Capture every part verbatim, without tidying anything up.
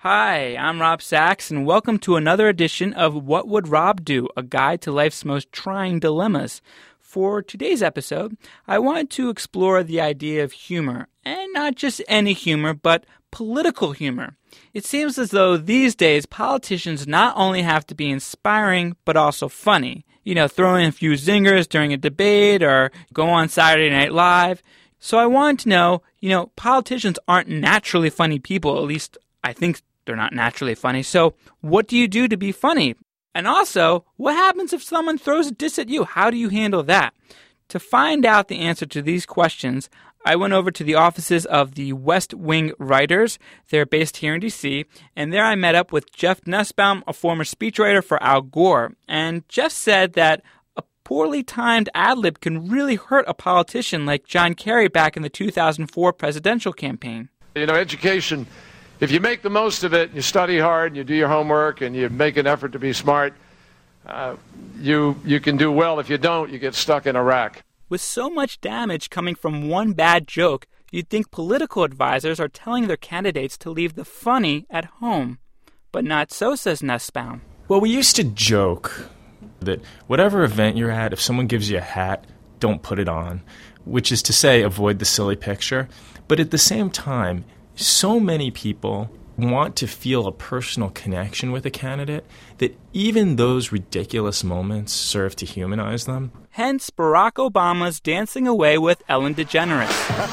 Hi, I'm Rob Sachs, and welcome to another edition of What Would Rob Do? A guide to life's most trying dilemmas. For today's episode, I wanted to explore the idea of humor, and not just any humor, but political humor. It seems as though these days politicians not only have to be inspiring, but also funny. You know, throw in a few zingers during a debate or go on Saturday Night Live. So I wanted to know, you know, politicians aren't naturally funny people, at least I think they're not naturally funny. So what do you do to be funny? And also, what happens if someone throws a diss at you? How do you handle that? To find out the answer to these questions, I went over to the offices of the West Wing Writers. They're based here in D C, and there I met up with Jeff Nussbaum, a former speechwriter for Al Gore. And Jeff said that a poorly timed ad-lib can really hurt a politician like John Kerry back in the two thousand four presidential campaign. You know, education, if you make the most of it, you study hard, and you do your homework, and you make an effort to be smart, uh, you you can do well. If you don't, you get stuck in a rack. With so much damage coming from one bad joke, you'd think political advisors are telling their candidates to leave the funny at home. But not so, says Nussbaum. Well, we used to joke that whatever event you're at, if someone gives you a hat, don't put it on, which is to say, avoid the silly picture. But at the same time, so many people want to feel a personal connection with a candidate that even those ridiculous moments serve to humanize them. Hence, Barack Obama's dancing away with Ellen DeGeneres.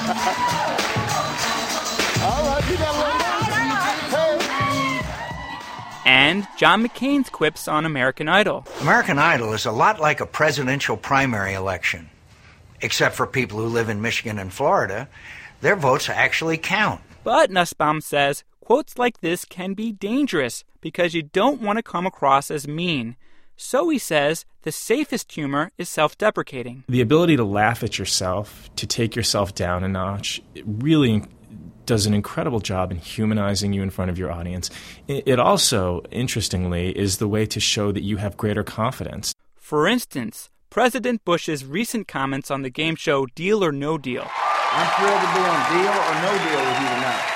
And John McCain's quips on American Idol. American Idol is a lot like a presidential primary election, except for people who live in Michigan and Florida. Their votes actually count. But Nussbaum says, quotes like this can be dangerous because you don't want to come across as mean. So he says the safest humor is self-deprecating. The ability to laugh at yourself, to take yourself down a notch, it really does an incredible job in humanizing you in front of your audience. It also, interestingly, is the way to show that you have greater confidence. For instance, President Bush's recent comments on the game show Deal or No Deal. I'm thrilled to be on Deal or No Deal with you tonight.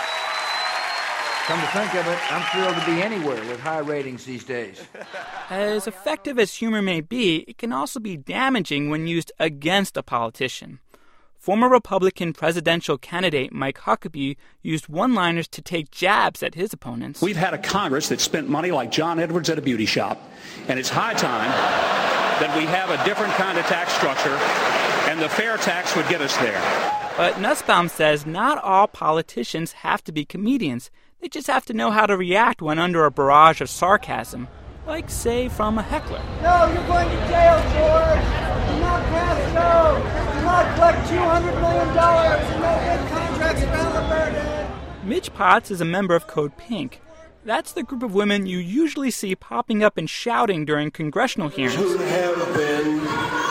Come to think of it, I'm thrilled to be anywhere with high ratings these days. As effective as humor may be, it can also be damaging when used against a politician. Former Republican presidential candidate Mike Huckabee used one-liners to take jabs at his opponents. We've had a Congress that spent money like John Edwards at a beauty shop, and it's high time that we have a different kind of tax structure, and the fair tax would get us there. But Nussbaum says not all politicians have to be comedians. They just have to know how to react when under a barrage of sarcasm, like, say, from a heckler. No, you're going to jail, George! Do not pass go! Do not collect two hundred million dollars and no good contracts around the burden! Mitch Potts is a member of Code Pink. That's the group of women you usually see popping up and shouting during congressional hearings. Who have been...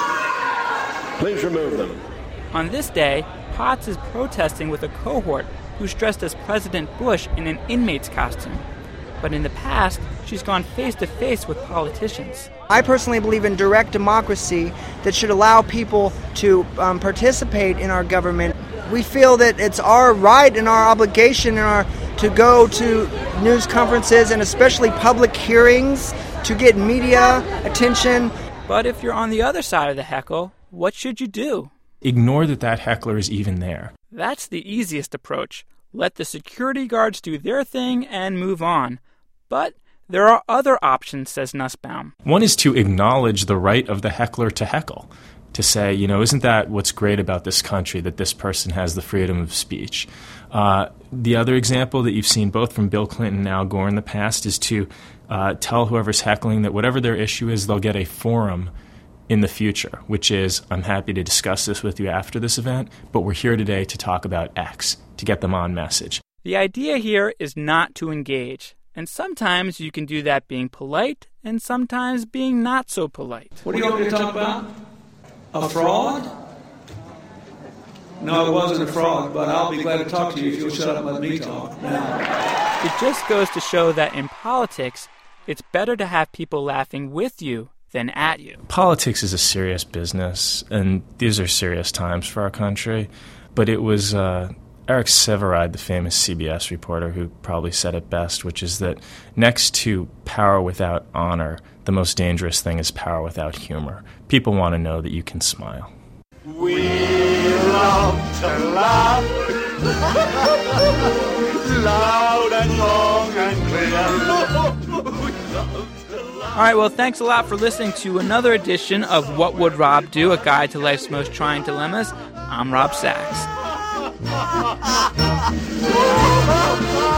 Please remove them. On this day, Potts is protesting with a cohort who's dressed as President Bush in an inmate's costume. But in the past, she's gone face-to-face with politicians. I personally believe in direct democracy that should allow people to um, participate in our government. We feel that it's our right and our obligation and our, to go to news conferences and especially public hearings to get media attention. But if you're on the other side of the heckle, what should you do? Ignore that that heckler is even there. That's the easiest approach. Let the security guards do their thing and move on. But there are other options, says Nussbaum. One is to acknowledge the right of the heckler to heckle, to say, you know, isn't that what's great about this country, that this person has the freedom of speech? Uh, the other example that you've seen both from Bill Clinton and Al Gore in the past is to uh, tell whoever's heckling that whatever their issue is, they'll get a forum in the future, which is, I'm happy to discuss this with you after this event, but we're here today to talk about X, to get them on message. The idea here is not to engage. And sometimes you can do that being polite, and sometimes being not so polite. What do you want me to talk about? A fraud? No, it wasn't a fraud, but I'll be glad to talk to you if you'll shut up and let me talk. Now. It just goes to show that in politics, it's better to have people laughing with you than at you. Politics is a serious business, and these are serious times for our country. But it was uh, Eric Sevareid, the famous C B S reporter, who probably said it best, which is that next to power without honor, the most dangerous thing is power without humor. People want to know that you can smile. We love to laugh loud and long and clear. All right, well, thanks a lot for listening to another edition of What Would Rob Do? A Guide to Life's Most Trying Dilemmas. I'm Rob Sachs.